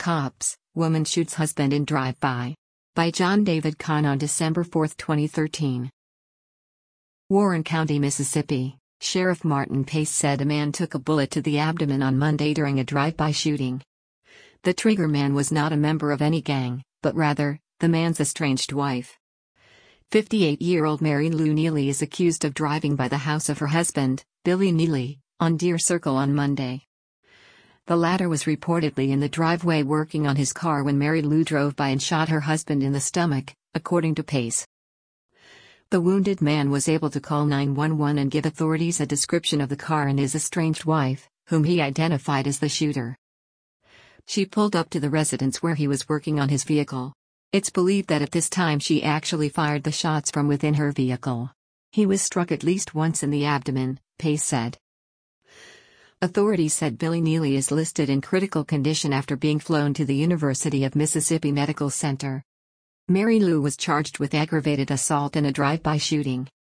Cops, woman shoots husband in drive-by. By John David Kahn on December 4, 2013. Warren County, Mississippi. Sheriff Martin Pace said a man took a bullet to the abdomen on Monday during a drive-by shooting. The trigger man was not a member of any gang, but rather, the man's estranged wife. 58-year-old Mary Lou Neely is accused of driving by the house of her husband, Billy Neely, on Deer Circle on Monday. The latter was reportedly in the driveway working on his car when Mary Lou drove by and shot her husband in the stomach, according to Pace. The wounded man was able to call 911 and give authorities a description of the car and his estranged wife, whom he identified as the shooter. She pulled up to the residence where he was working on his vehicle. It's believed that at this time she actually fired the shots from within her vehicle. He was struck at least once in the abdomen, Pace said. Authorities said Billy Neely is listed in critical condition after being flown to the University of Mississippi Medical Center. Mary Lou was charged with aggravated assault and a drive-by shooting.